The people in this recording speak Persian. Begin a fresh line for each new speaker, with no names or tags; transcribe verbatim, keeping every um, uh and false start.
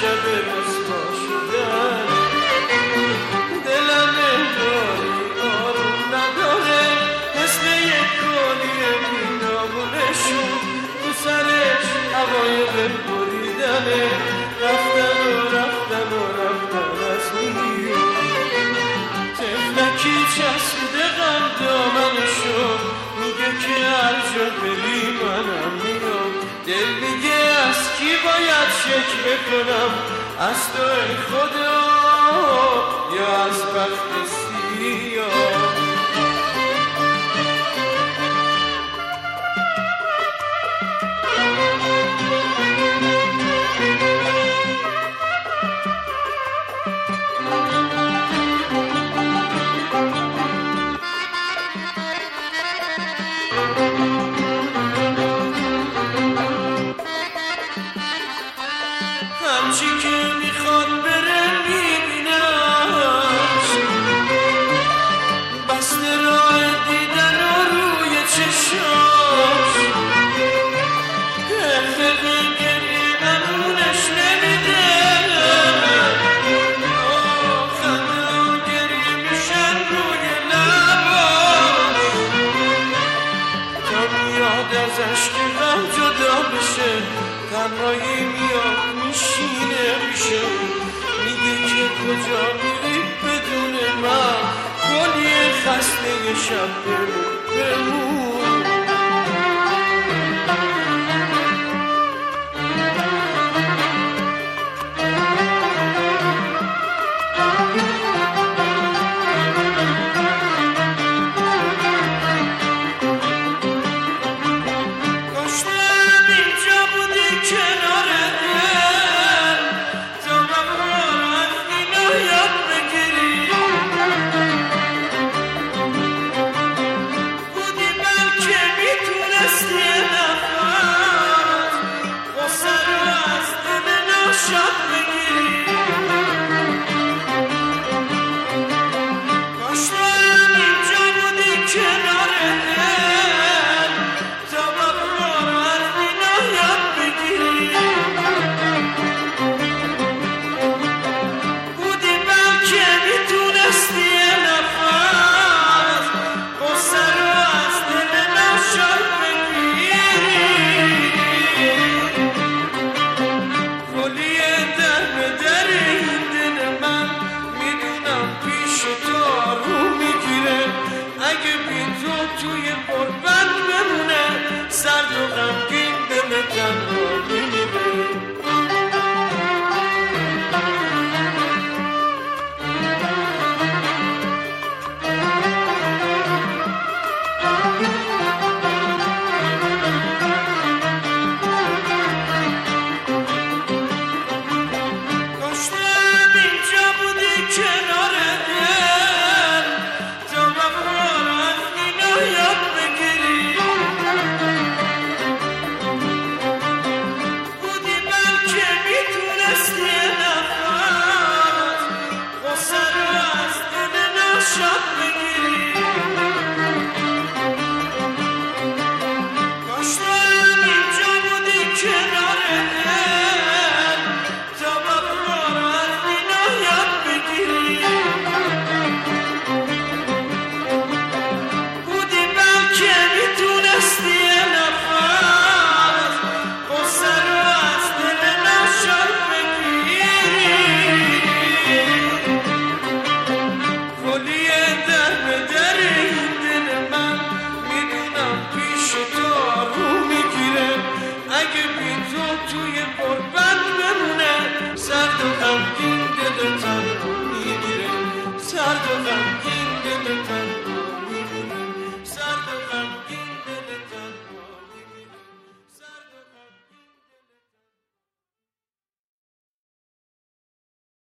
شب رسوا شدن دلم داری آروم نداره مثل یک کالیه بینامونشون تو سرش هوای غم بریدنه رفتن و رفتن و رفتن از میون تفلکی چسبیده غم دامنشون میگه که هر جا بری منم میام دل میگه از کی باید شکر کنم از تو ای خدا یا از بخت سیاه همچی که میخواد بره میبینش بسته راه دیدن و روی چشاش حقق گریه امونش نمیده خنده و گریه میشن روی لباش تا میاد ازش که غم جدا بشه تنهایی میاد میشینه میشه میگه که کجا میری بدون من کلی خسته شب بمون توی قربت بمونه سرد و غمگین دل تنها